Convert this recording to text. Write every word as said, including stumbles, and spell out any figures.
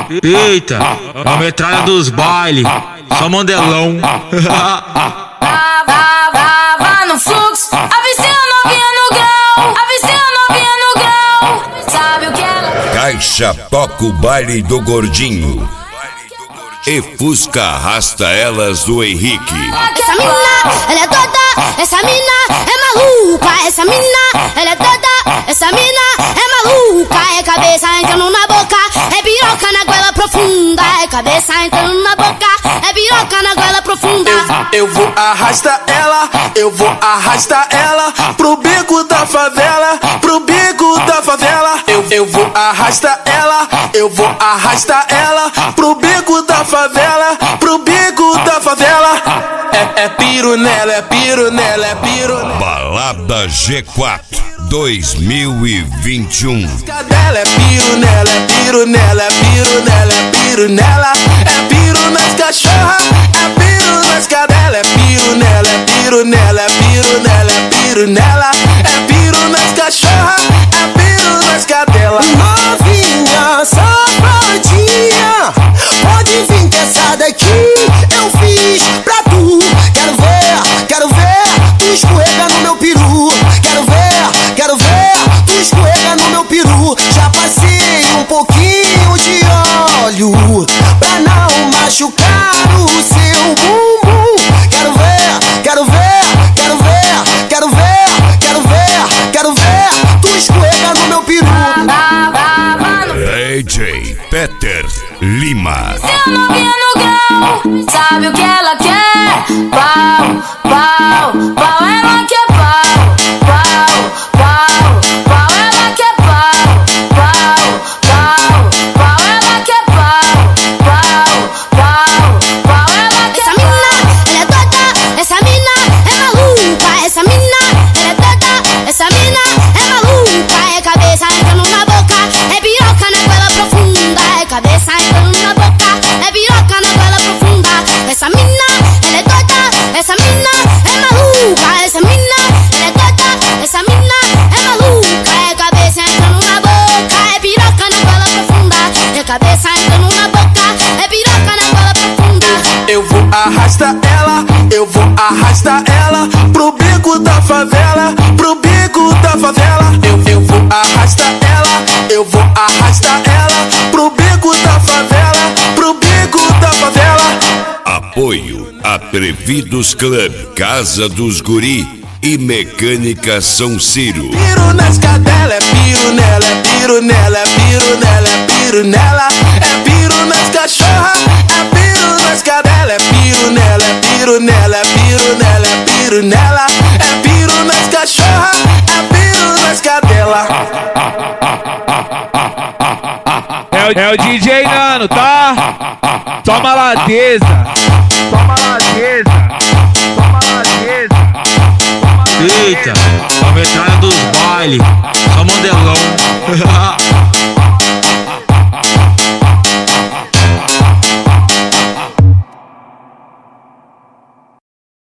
Eita, é a metralha dos baile, só mandelão. Vá, vá, vá, vá no fluxo, avistei a novinha no grau, avistei a novinha no grau, sabe o que ela... Caixa toca o baile do gordinho e Fusca arrasta elas do Henrique. Essa mina, ela é doida, essa mina é maluca. Essa mina, ela é doida, essa mina é maluca. É cabeça entrando na boca, é piroca na goela profunda. É cabeça entrando na boca, é piroca na goela profunda. Eu, eu vou arrastar ela, eu vou arrastar ela pro beco da favela, pro beco da favela. Eu, eu vou arrastar ela, eu vou arrastar ela pro beco da favela, pro beco da favela. É, é piro nela, é piro nela, é piro nela. Balada G quatro dois mil e vinte e um. Cadela é piro nela, é piro nela, é piro nela, é piro nela. É piro nas cachorras, é piro nas cadelas. É piro nela, é piro nela, é piro nela, é piro nela. É piro nas cachorras, é piro nas cadelas. Novinha, safadinha, pode vir que essa daqui eu fiz pra tu. Quero ver, quero ver tu escorrega no meu peru. Quero ver, quero ver tu escorrega no meu peru. Já passei um pouquinho de óleo pra não machucar o seu bumbum. Quero ver, quero ver, quero ver, quero ver, quero ver, quero ver tu escorrega no meu peru. D J Peter Lima. Seu novinha no grau, sabe o que ela quer? Pau, pau, pau, ela quer pau. Pau, pau, pau, ela quer pau. Pau, pau, pau, ela quer pau. Pau, pau, pau, ela quer pau. Essa mina, ela é doida, essa mina é maluca. Essa mina, ela é doida, essa mina é maluca. É cabeça entrando na boca, é piroca na goela profunda. É cabeça entrando na boca, é piroca na goela profunda. Essa mina, ela é doida, essa mina é maluca. Essa mina, ela é doida, essa mina é maluca. É cabeça entrando na boca, é piroca na goela profunda. É cabeça entrando na boca, é piroca na goela profunda. Eu vou arrastar ela, eu vou arrastar ela pro beco da favela, pro beco da favela. Eu, eu vou arrastar ela, eu vou arrastar ela pro beco da favela, pro beco da favela. Apoio Atrevidos Club, Casa dos Guri e Mecânica São Ciro. Piro nas cadelas, é piro nela, é piro nela, é piro nela, é piro nela. É piro nas cachorras, é piro nas cadelas. É piro nela, é piro nela, é piro nela, é piro nela. É piro nas cachorras, é piro nas cadelas. É o, é o D J Nano, tá? Toma ladeza, toma ladeza, toma ladeza. Eita, a metralha dos baile, só mandelão.